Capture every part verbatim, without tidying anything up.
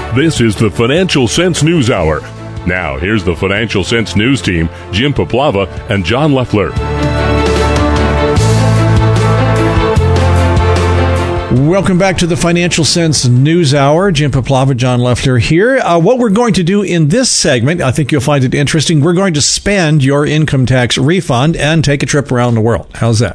This is the Financial Sense News Hour. Now, here's the Financial Sense News team, Jim Poplava and John Leffler. Welcome back to the Financial Sense News Hour. Jim Poplava, John Leffler here. Uh, what we're going to do in this segment, I think you'll find it interesting. We're going to spend your income tax refund and take a trip around the world. How's that?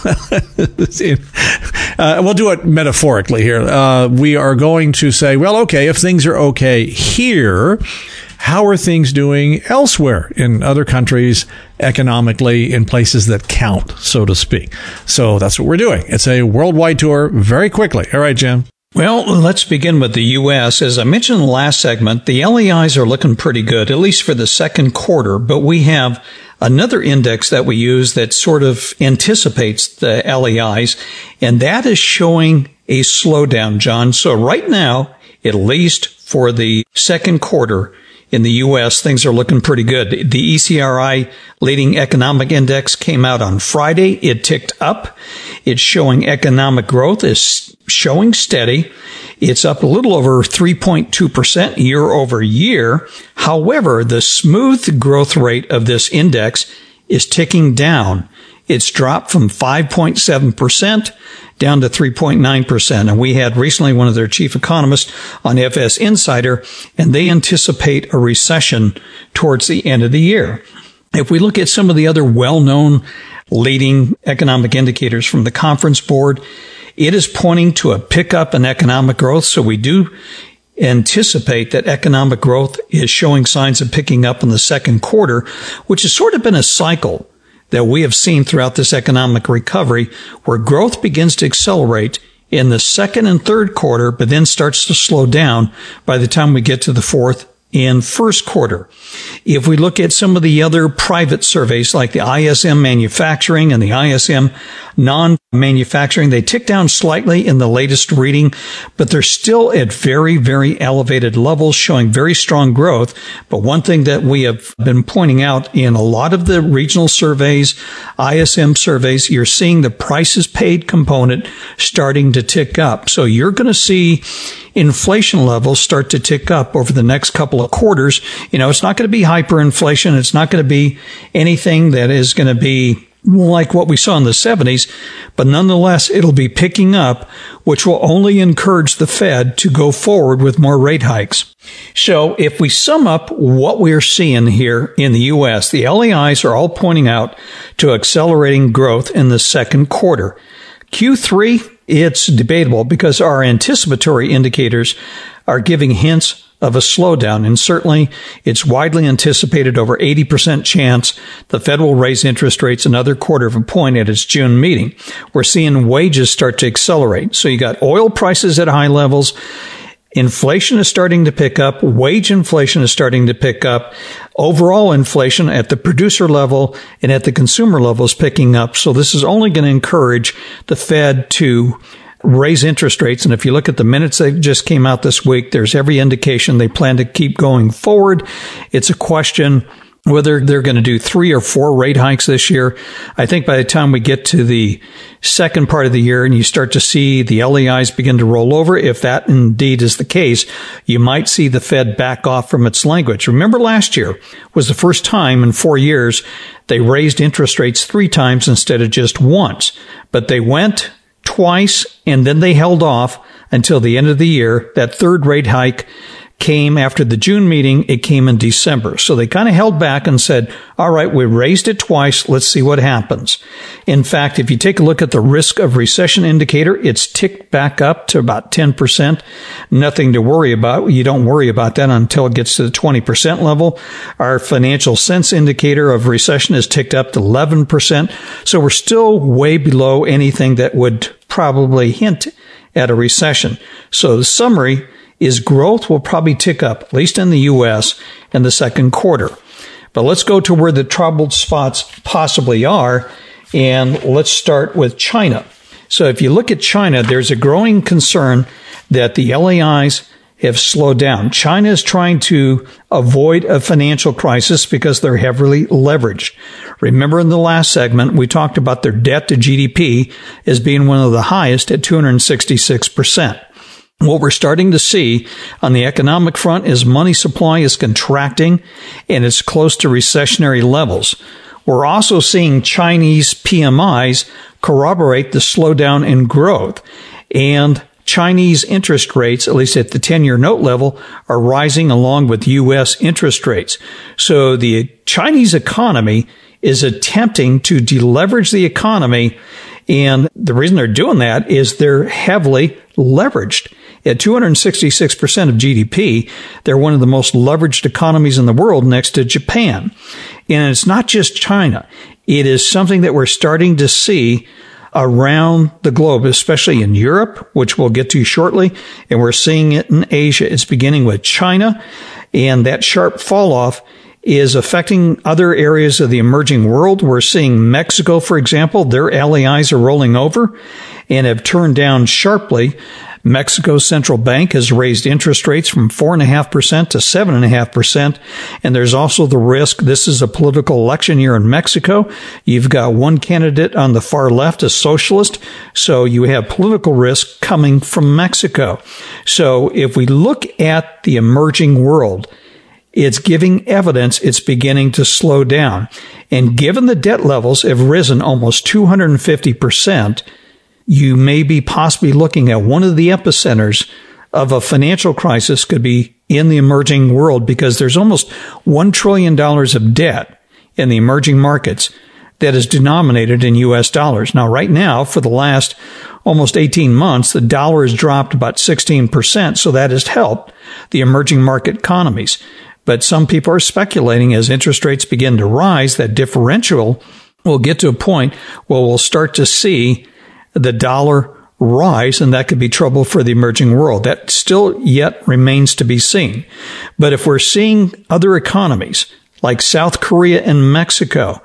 uh, we'll do it metaphorically here. Uh, we are going to say, well, okay, if things are okay here, how are things doing elsewhere in other countries, economically, in places that count, so to speak? So that's what we're doing. It's a worldwide tour very quickly. All right, Jim. Well, let's begin with the U S. As I mentioned in the last segment, the L E Is are looking pretty good, at least for the second quarter. But we have another index that we use that sort of anticipates the L E Is, and that is showing a slowdown, John. So right now, at least for the second quarter, in the U S, things are looking pretty good. The E C R I leading economic index came out on Friday. It ticked up. It's showing economic growth is showing steady. It's up a little over three point two percent year over year. However, the smooth growth rate of this index is ticking down. It's dropped from five point seven percent down to three point nine percent. And we had recently one of their chief economists on F S Insider, and they anticipate a recession towards the end of the year. If we look at some of the other well-known leading economic indicators from the Conference Board, it is pointing to a pickup in economic growth. So we do anticipate that economic growth is showing signs of picking up in the second quarter, which has sort of been a cycle that we have seen throughout this economic recovery, where growth begins to accelerate in the second and third quarter, but then starts to slow down by the time we get to the fourth and first quarter. If we look at some of the other private surveys like the I S M manufacturing and the I S M non-manufacturing, they tick down slightly in the latest reading, but they're still at very, very elevated levels, showing very strong growth. But one thing that we have been pointing out in a lot of the regional surveys, I S M surveys, you're seeing the prices paid component starting to tick up. So you're going to see inflation levels start to tick up over the next couple of quarters. You know, it's not going to be hyperinflation. It's not going to be anything that is going to be like what we saw in the seventies, but nonetheless, it'll be picking up, which will only encourage the Fed to go forward with more rate hikes. So if we sum up what we're seeing here in the U S, the L E Is are all pointing out to accelerating growth in the second quarter. Q three, it's debatable because our anticipatory indicators are giving hints of a slowdown. And certainly it's widely anticipated, over eighty percent chance the Fed will raise interest rates another quarter of a point at its June meeting. We're seeing wages start to accelerate. So you got oil prices at high levels. Inflation is starting to pick up. Wage inflation is starting to pick up. Overall inflation at the producer level and at the consumer level is picking up. So this is only going to encourage the Fed to raise interest rates. And if you look at the minutes that just came out this week, there's every indication they plan to keep going forward. It's a question whether they're going to do three or four rate hikes this year. I think by the time we get to the second part of the year and you start to see the L E Is begin to roll over, if that indeed is the case, you might see the Fed back off from its language. Remember, last year was the first time in four years they raised interest rates three times instead of just once. But they went twice and then they held off until the end of the year. That third rate hike came after the June meeting. It came in December. So they kind of held back and said, all right, we raised it twice. Let's see what happens. In fact, if you take a look at the risk of recession indicator, it's ticked back up to about ten percent. Nothing to worry about. You don't worry about that until it gets to the twenty percent level. Our financial sense indicator of recession is ticked up to eleven percent. So we're still way below anything that would probably hint at a recession. So the summary is growth will probably tick up, at least in the U S, in the second quarter. But let's go to where the troubled spots possibly are, and let's start with China. So if you look at China, there's a growing concern that the L A Is have slowed down. China is trying to avoid a financial crisis because they're heavily leveraged. Remember in the last segment, we talked about their debt to G D P as being one of the highest at two hundred sixty-six percent. What we're starting to see on the economic front is money supply is contracting and it's close to recessionary levels. We're also seeing Chinese P M Is corroborate the slowdown in growth, and Chinese interest rates, at least at the ten-year note level, are rising along with U S interest rates. So the Chinese economy is attempting to deleverage the economy, and the reason they're doing that is they're heavily leveraged. At two hundred sixty-six percent of G D P, they're one of the most leveraged economies in the world next to Japan. And it's not just China. It is something that we're starting to see around the globe, especially in Europe, which we'll get to shortly. And we're seeing it in Asia. It's beginning with China, and that sharp fall off is affecting other areas of the emerging world. We're seeing Mexico, for example, their L A Is are rolling over and have turned down sharply. Mexico's central bank has raised interest rates from four point five percent to seven point five percent. And there's also the risk, this is a political election year in Mexico. You've got one candidate on the far left, a socialist. So you have political risk coming from Mexico. So if we look at the emerging world, it's giving evidence it's beginning to slow down. And given the debt levels have risen almost two hundred fifty percent, you may be possibly looking at one of the epicenters of a financial crisis could be in the emerging world, because there's almost one trillion dollars of debt in the emerging markets that is denominated in U S dollars. Now, right now, for the last almost eighteen months, the dollar has dropped about sixteen percent, so that has helped the emerging market economies. But some people are speculating as interest rates begin to rise, that differential will get to a point where we'll start to see the dollar rise, and that could be trouble for the emerging world. That still yet remains to be seen. But if we're seeing other economies like South Korea and Mexico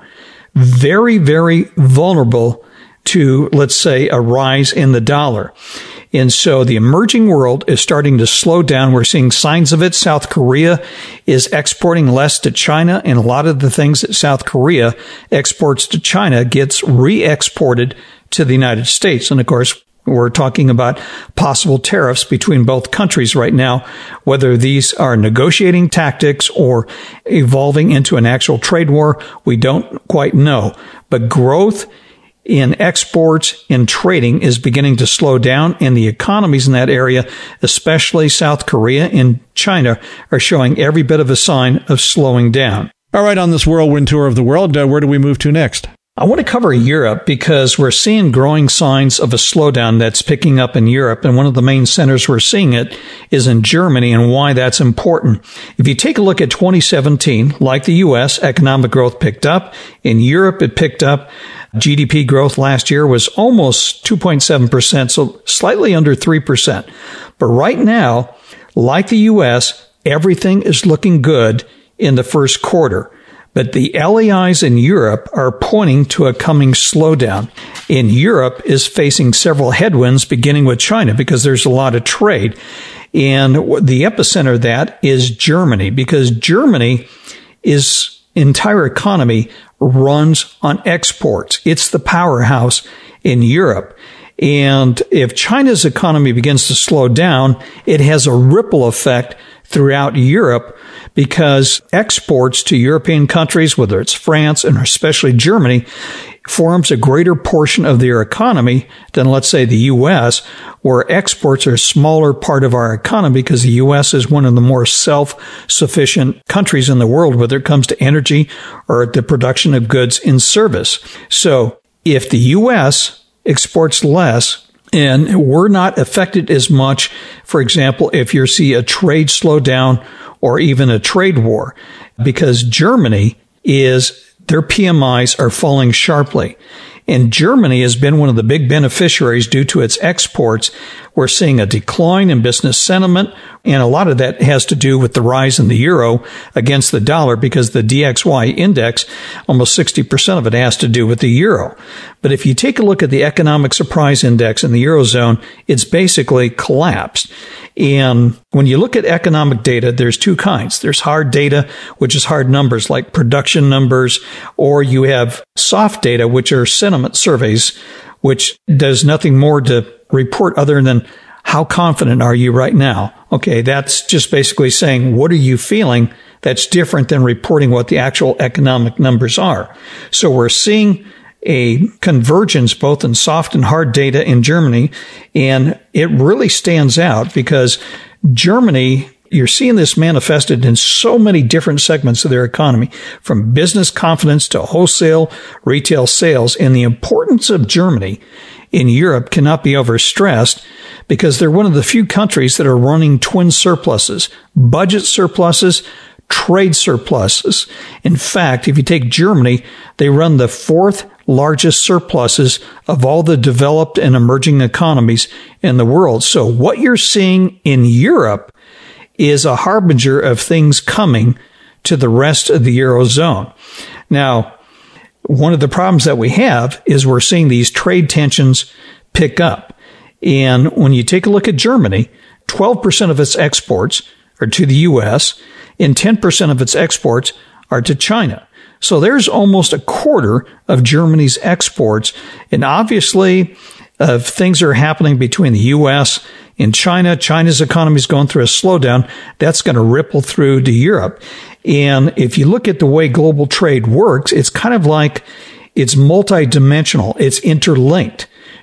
very, very vulnerable to, let's say, a rise in the dollar. And so the emerging world is starting to slow down. We're seeing signs of it. South Korea is exporting less to China, and a lot of the things that South Korea exports to China gets re-exported to the United States. And of course, we're talking about possible tariffs between both countries right now. Whether these are negotiating tactics or evolving into an actual trade war, we don't quite know. But growth in exports and trading is beginning to slow down, and the economies in that area, especially South Korea and China, are showing every bit of a sign of slowing down. All right, on this whirlwind tour of the world, uh, where do we move to next? I want to cover Europe because we're seeing growing signs of a slowdown that's picking up in Europe. And one of the main centers we're seeing it is in Germany, and why that's important. If you take a look at twenty seventeen, like the U S, economic growth picked up. In Europe, it picked up. G D P growth last year was almost two point seven percent, so slightly under three percent. But right now, like the U S, everything is looking good in the first quarter. But the L A Is in Europe are pointing to a coming slowdown. And Europe is facing several headwinds, beginning with China, because there's a lot of trade. And the epicenter of that is Germany, because Germany is entire economy runs on exports. It's the powerhouse in Europe. And if China's economy begins to slow down, it has a ripple effect throughout Europe, because exports to European countries, whether it's France and especially Germany, forms a greater portion of their economy than, let's say, the U S, where exports are a smaller part of our economy, because the U S is one of the more self-sufficient countries in the world, whether it comes to energy or the production of goods and service. So if the U S exports less, and we're not affected as much, for example, if you see a trade slowdown or even a trade war, because Germany is, their P M Is are falling sharply. And Germany has been one of the big beneficiaries due to its exports. We're seeing a decline in business sentiment, and a lot of that has to do with the rise in the euro against the dollar, because the D X Y index, almost sixty percent of it has to do with the euro. But if you take a look at the economic surprise index in the Eurozone, it's basically collapsed. And when you look at economic data, there's two kinds. There's hard data, which is hard numbers like production numbers, or you have soft data, which are sentiment surveys, which does nothing more to report other than how confident are you right now? Okay, that's just basically saying, what are you feeling? That's different than reporting what the actual economic numbers are. So we're seeing a convergence both in soft and hard data in Germany, and it really stands out because Germany, you're seeing this manifested in so many different segments of their economy, from business confidence to wholesale, retail sales. And the importance of Germany in Europe cannot be overstressed because they're one of the few countries that are running twin surpluses, budget surpluses, trade surpluses. In fact, if you take Germany, they run the fourth largest surpluses of all the developed and emerging economies in the world. So what you're seeing in Europe is a harbinger of things coming to the rest of the Eurozone. Now, one of the problems that we have is we're seeing these trade tensions pick up. And when you take a look at Germany, twelve percent of its exports are to the U S and ten percent of its exports are to China. So there's almost a quarter of Germany's exports. And obviously, uh, things are happening between the U S and China. China's economy is going through a slowdown. That's going to ripple through to Europe. And if you look at the way global trade works, it's kind of like it's multidimensional. It's interlinked.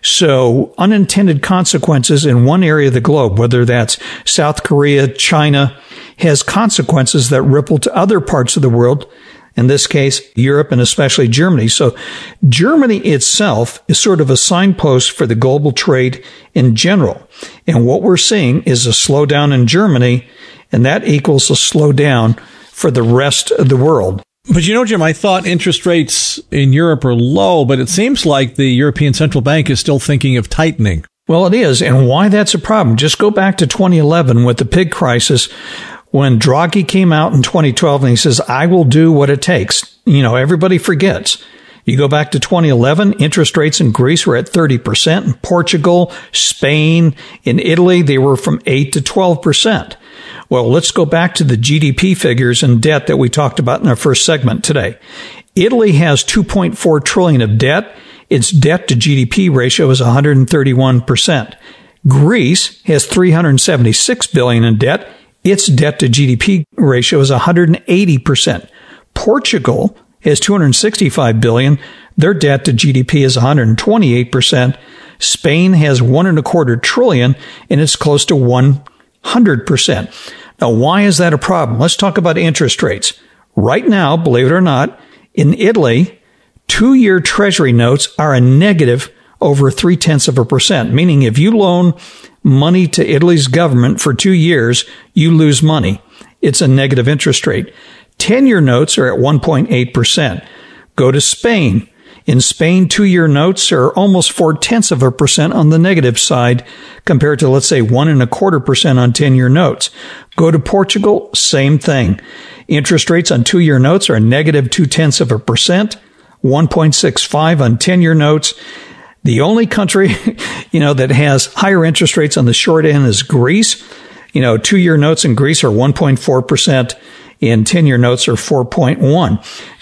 So unintended consequences in one area of the globe, whether that's South Korea, China, has consequences that ripple to other parts of the world. In this case, Europe and especially Germany. So Germany itself is sort of a signpost for the global trade in general. And what we're seeing is a slowdown in Germany, and that equals a slowdown for the rest of the world. But you know, Jim, I thought interest rates in Europe are low, but it seems like the European Central Bank is still thinking of tightening. Well, it is. And why that's a problem. Just go back to twenty eleven with the pig crisis, when Draghi came out in twenty twelve and he says, I will do what it takes. You know, everybody forgets. You go back to twenty eleven, interest rates in Greece were at thirty percent. In Portugal, Spain, in Italy, they were from eight to twelve percent. Well, let's go back to the G D P figures and debt that we talked about in our first segment today. Italy has two point four trillion dollars of debt. Its debt to G D P ratio is one hundred thirty-one percent. Greece has three hundred seventy-six billion dollars in debt. Its debt to G D P ratio is one hundred eighty percent. Portugal has two hundred sixty-five billion dollars. Their debt to G D P is one hundred twenty-eight percent. Spain has one and a quarter trillion, and it's close to one hundred percent. Now, why is that a problem? Let's talk about interest rates. Right now, believe it or not, in Italy, two-year treasury notes are a negative over three-tenths of a percent, meaning if you loan money to Italy's government for two years, you lose money. It's a negative interest rate. ten-year notes are at one point eight percent. Go to Spain. In Spain, two-year notes are almost four-tenths of a percent on the negative side compared to, let's say, one and a quarter percent on ten-year notes. Go to Portugal, same thing. Interest rates on two-year notes are negative two-tenths of a percent, one point six five on ten-year notes. The only country, you know, that has higher interest rates on the short end is Greece. You know, two-year notes in Greece are one point four percent. And ten-year notes are four point one.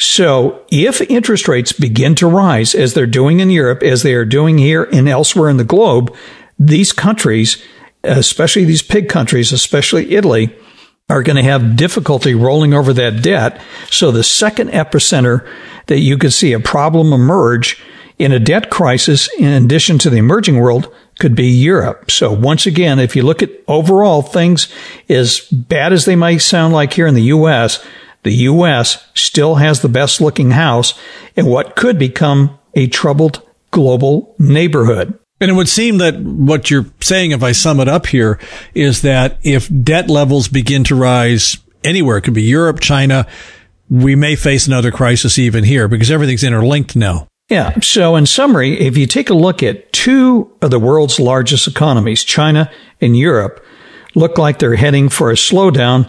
So if interest rates begin to rise, as they're doing in Europe, as they are doing here and elsewhere in the globe, these countries, especially these pig countries, especially Italy, are going to have difficulty rolling over that debt. So the second epicenter that you could see a problem emerge in a debt crisis, in addition to the emerging world, could be Europe. So once again, if you look at overall things, as bad as they might sound like here in the U S, the U S still has the best looking house in what could become a troubled global neighborhood. And it would seem that what you're saying, if I sum it up here, is that if debt levels begin to rise anywhere, it could be Europe, China, we may face another crisis even here because everything's interlinked now. Yeah. So in summary, if you take a look at two of the world's largest economies, China and Europe, look like they're heading for a slowdown,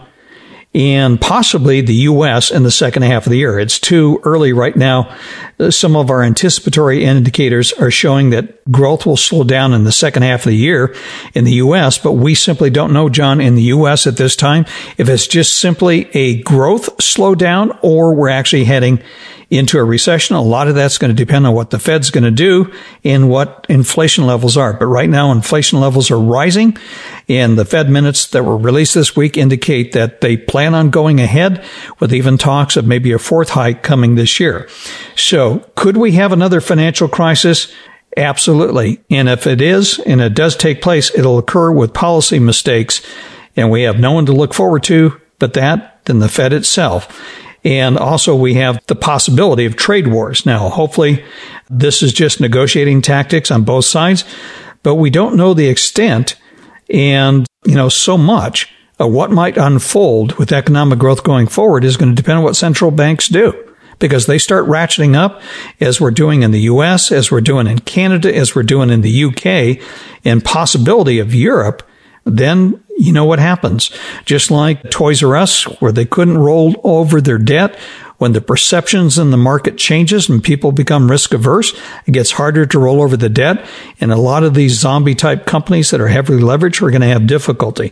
and possibly the U S in the second half of the year. It's too early right now. Some of our anticipatory indicators are showing that growth will slow down in the second half of the year in the U S, but we simply don't know, John, in the U S at this time, if it's just simply a growth slowdown or we're actually heading into a recession. A lot of that's going to depend on what the Fed's going to do and what inflation levels are. But right now, inflation levels are rising, and the Fed minutes that were released this week indicate that they plan on going ahead with even talks of maybe a fourth hike coming this year. So could we have another financial crisis? Absolutely. And if it is, and it does take place, it'll occur with policy mistakes, and we have no one to look forward to but that, than the Fed itself. And also we have the possibility of trade wars. Now, hopefully this is just negotiating tactics on both sides, but we don't know the extent and, you know, so much of what might unfold with economic growth going forward is going to depend on what central banks do. Because they start ratcheting up, as we're doing in the U S, as we're doing in Canada, as we're doing in the U K, and possibility of Europe, then you know what happens. Just like Toys R Us, where they couldn't roll over their debt, when the perceptions in the market changes and people become risk averse, it gets harder to roll over the debt. And a lot of these zombie type companies that are heavily leveraged are going to have difficulty.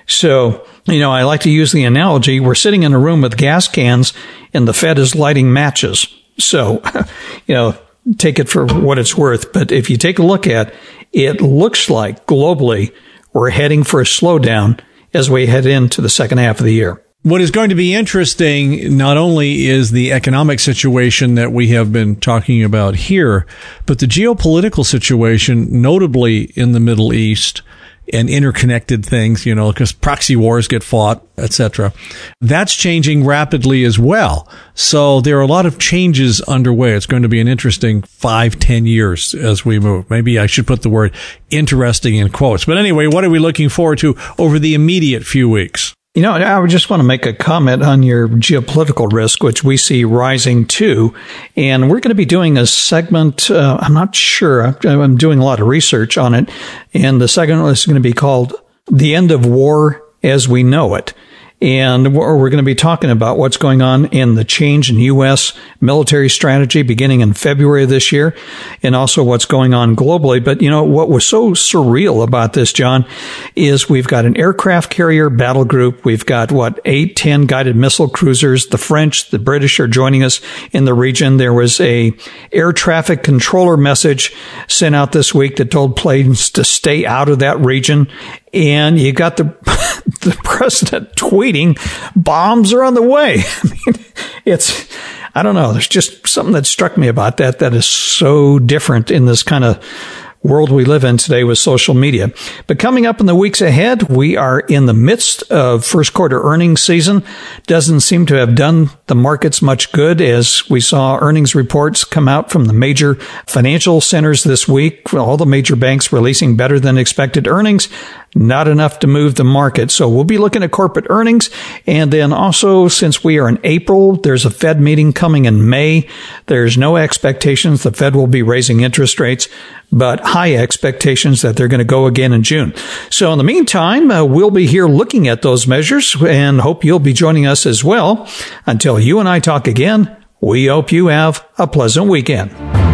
So, you know, I like to use the analogy, we're sitting in a room with gas cans and the Fed is lighting matches. So, you know, take it for what it's worth. But if you take a look at it, it looks like globally we're heading for a slowdown as we head into the second half of the year. What is going to be interesting not only is the economic situation that we have been talking about here, but the geopolitical situation, notably in the Middle East, and interconnected things, you know, because proxy wars get fought, et cetera. That's changing rapidly as well. So there are a lot of changes underway. It's going to be an interesting five, ten years as we move. Maybe I should put the word interesting in quotes. But anyway, what are we looking forward to over the immediate few weeks? You know, I would just want to make a comment on your geopolitical risk, which we see rising too. And we're going to be doing a segment, uh, I'm not sure, I'm doing a lot of research on it. And the segment is going to be called The End of War as We Know It. And we're going to be talking about what's going on in the change in U S military strategy beginning in February of this year, and also what's going on globally. But, you know, what was so surreal about this, John, is we've got an aircraft carrier battle group. We've got, what, eight, ten guided missile cruisers. The French, the British are joining us in the region. There was a air traffic controller message sent out this week that told planes to stay out of that region. And you got the the president tweeting, bombs are on the way. I mean, it's, I don't know. There's just something that struck me about that that is so different in this kind of world we live in today with social media. But coming up in the weeks ahead, we are in the midst of first quarter earnings season. Doesn't seem to have done the markets much good as we saw earnings reports come out from the major financial centers this week. All the major banks releasing better than expected earnings. Not enough to move the market. So we'll be looking at corporate earnings. And then also, since we are in April, there's a Fed meeting coming in May. There's no expectations the Fed will be raising interest rates, but high expectations that they're going to go again in June. So in the meantime, uh, we'll be here looking at those measures and hope you'll be joining us as well. Until you and I talk again, we hope you have a pleasant weekend.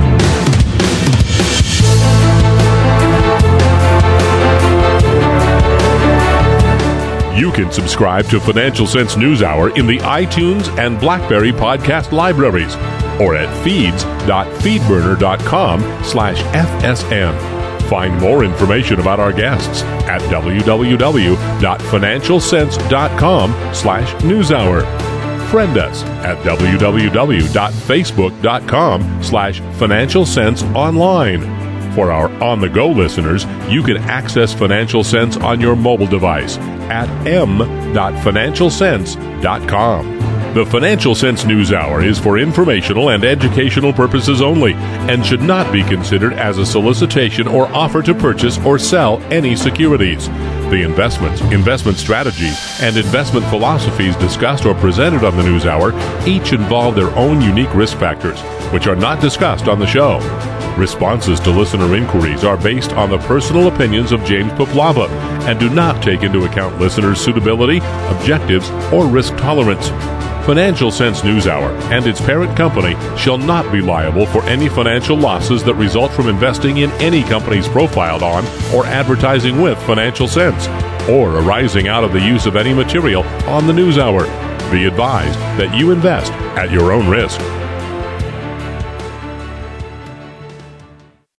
You can subscribe to Financial Sense News Hour in the iTunes and BlackBerry podcast libraries or at feeds.feedburner.com slash FSN. Find more information about our guests at www.financialsense.com slash newshour. Friend us at www.facebook.com slash Financial Sense Online. For our on-the-go listeners, you can access Financial Sense on your mobile device at m dot financial sense dot com. The Financial Sense News Hour is for informational and educational purposes only and should not be considered as a solicitation or offer to purchase or sell any securities. The investments, investment strategies, and investment philosophies discussed or presented on the News Hour each involve their own unique risk factors, which are not discussed on the show. Responses to listener inquiries are based on the personal opinions of James Poplava and do not take into account listeners' suitability, objectives, or risk tolerance. Financial Sense News Hour and its parent company shall not be liable for any financial losses that result from investing in any companies profiled on or advertising with Financial Sense, or arising out of the use of any material on the News Hour. Be advised that you invest at your own risk.